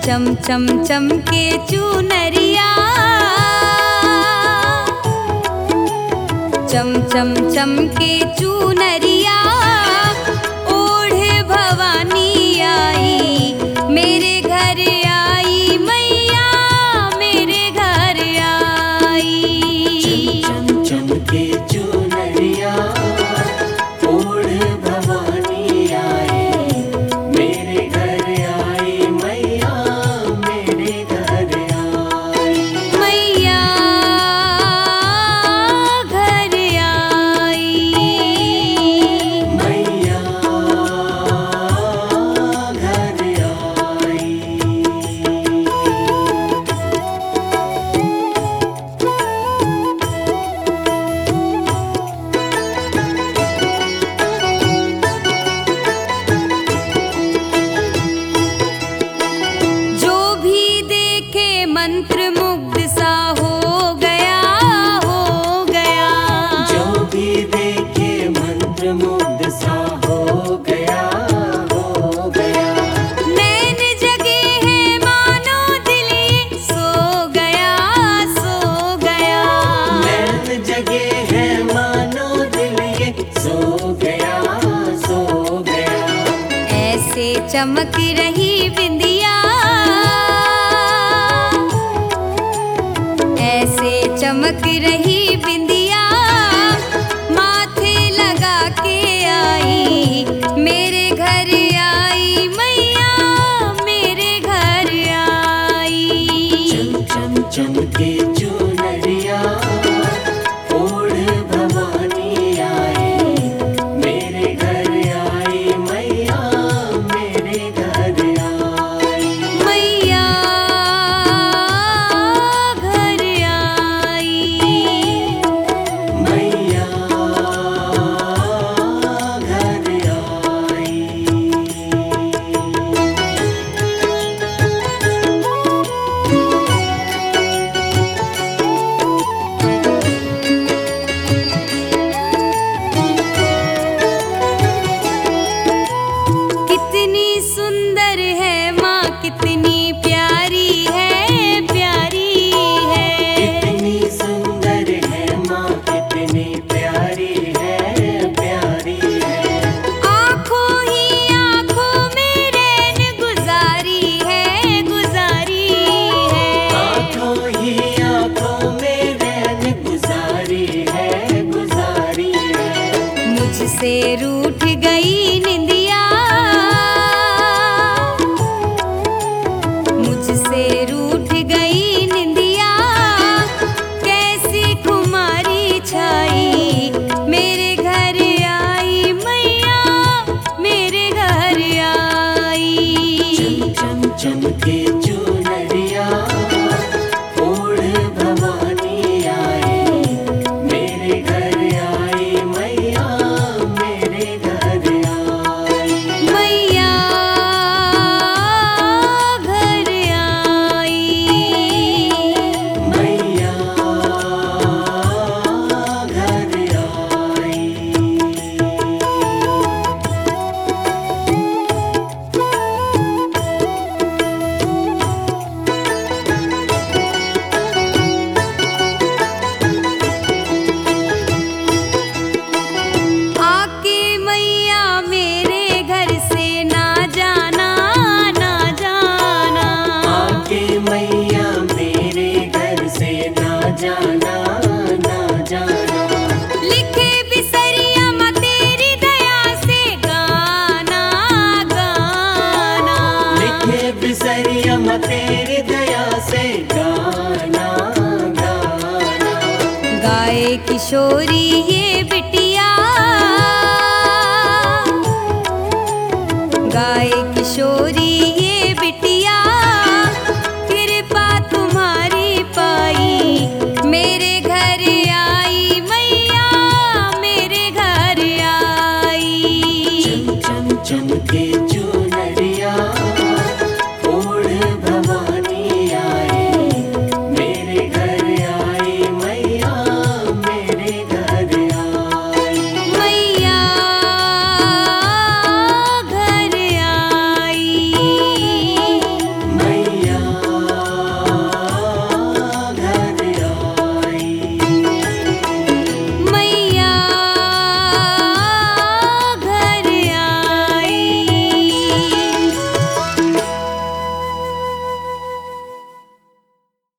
चम चम चमके चुनरिया, चम चम चमके चुनरिया, ओढ़े भवानी आई मेरे घर आई, मैया मेरे घर आई। चम चम चमके चुनरिया, ओढ़े भवानी आई मेरे घर आई, मैया मेरे घर आई। मैया घर आई, मैया घर आई। जो भी देखे मंत्र मुग्ध सा हो गया, हो गया। जो भी देखे मंत्र मुग्ध सा हो गया, हो गया। नैन जगे हैं मानो दिल ये सो गया, सो गया। नैन जगे हैं मानो दिल ये सो गया, सो गया। ऐसे चमक रही बिंदिया, ऐसे चमक रही बिंदिया, माथे लगा के आई मेरे घर आई, मैया मेरे घर आई। चम चम चमके चुनरिया, ओढ़ भवानी आई मेरे घर आई, मैया मेरे घर आई। मैया घर आई, मैया घर आई। कितनी सुंदर है माँ, कितनी प्यारी है, प्यारी है। कितनी सुंदर है माँ, कितनी प्यारी है, प्यारी है। आँखों ही आँखों में रैन गुजारी है, गुजारी है। आँखों ही आँखों में रैन गुजारी है, गुजारी है। मुझसे रूठ गई निंदिया, मुझसे रूठ गई निंदिया, कैसी खुमारी छाई मेरे घर आई, मैया मेरे घर आई। चम चम चमके चुनरिया, ओढ़ भवानी आई मेरे घर आई, मैया मेरे घर आई। मैया घर आई, मैया घर आई। आके मैया मेरे घर से ना जाना, ना जाना। आके मैया मेरे घर से ना जाना, ना जाना। लिखे बिसरिया माँ तेरी दया से गाना, गाना। लिखे बिसरिया माँ तेरी दया से गाना, गाना। गाए किशोरी ये बिटिया,